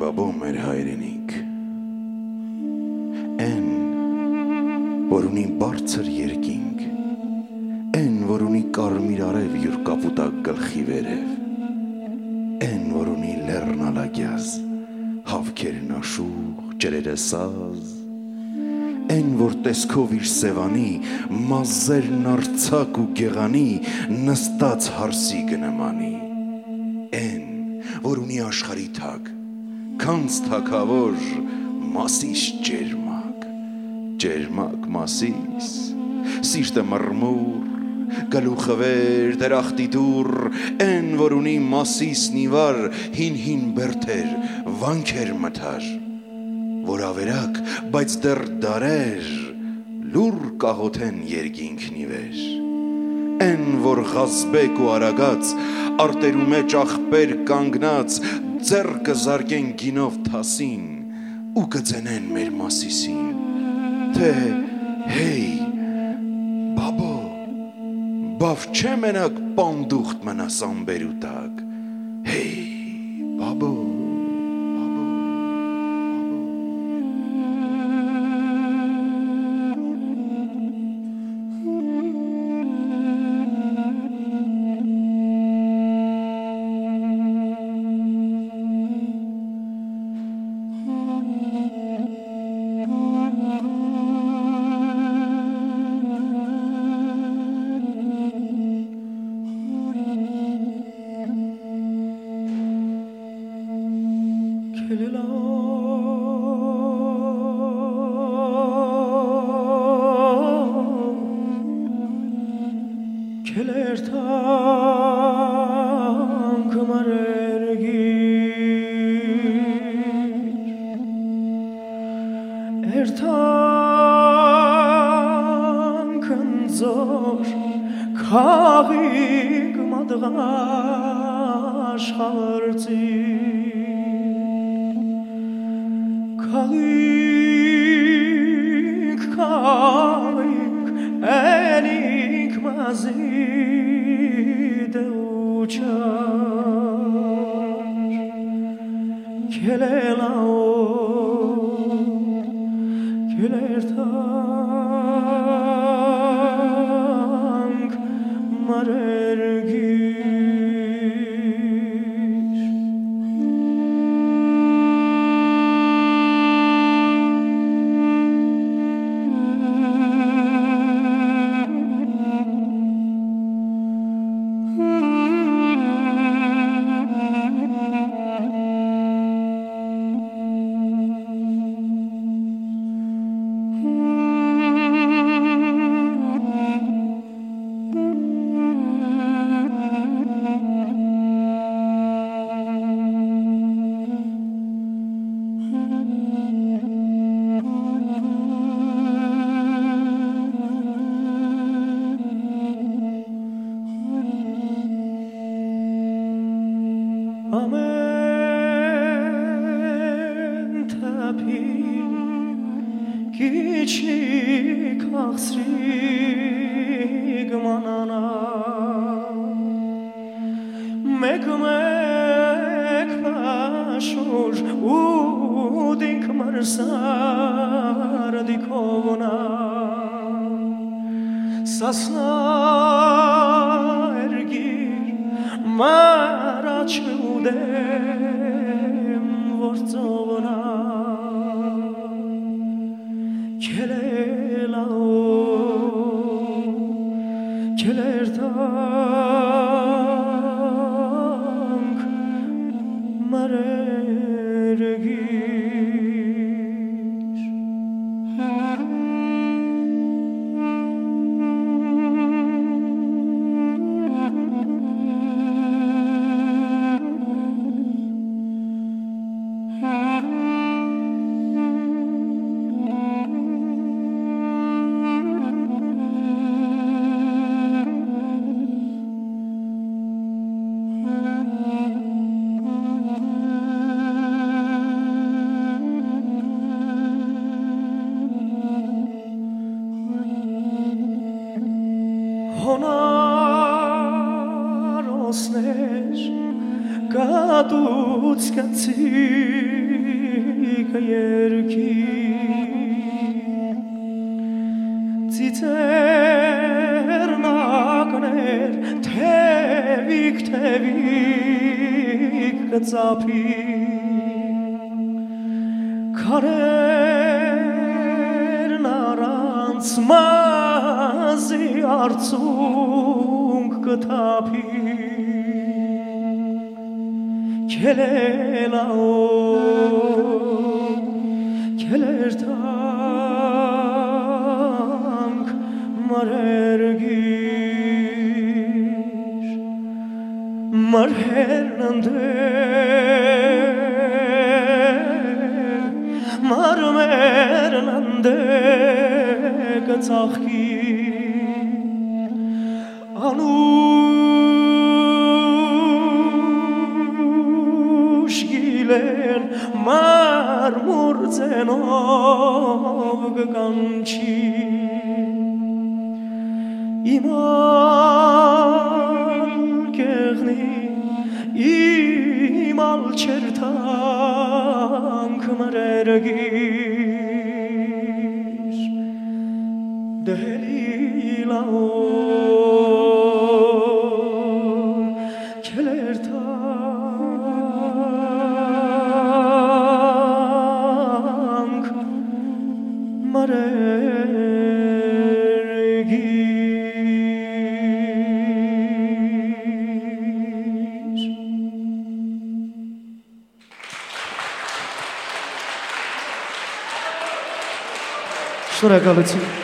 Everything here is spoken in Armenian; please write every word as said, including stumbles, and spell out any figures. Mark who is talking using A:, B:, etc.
A: Բաբո մեր հայրենիք, են, որ ունի բարձր երկինք, են, որ ունի կարմիր արև յուր կապուտակ գլխի վերև, են, որ ունի լեռնալագյազ, հավքերն աշուղ, ջրերը սազ, են, որ տեսքով իր սևանի, մազերն արցակ ու գեղանի, նստած հարսի կնմանի, են, որ ունի աշխարի թակ, քանց թակավոր, մասիս ջերմակ, ջերմակ մասիս, սիրտը մռմուր, գլուխը վեր, դրախտի դուր, են, որ ունի մասիս նիվար, հին-հին բերթեր, վանքեր մթար, որ ավերակ, բայց դեռ դարեր, լուր կաղոթեն երկինքնի վեր, են, որ ղազբեկ ու արագած, արտերու մեջ աղբեր կանգնած, ձեռքը զարկեն գինով թասին, ու կձենեն մեր մասիսին, թե հեյ, բաբո, բավ չէ մենակ պանդուղտ մնաս ամբերու տակ, հեյ, բաբո,
B: հոնարոսներ կատուց կացի tevik yerki Citer nagner tevik tevik gzapi Karer narans mazi artsung gtapi Kelelao kelertank marergir marhernande marmernande gatsakhi anu marmur zenov ganchi imal kerni imal chertank marergir delilao Շնորհակալություն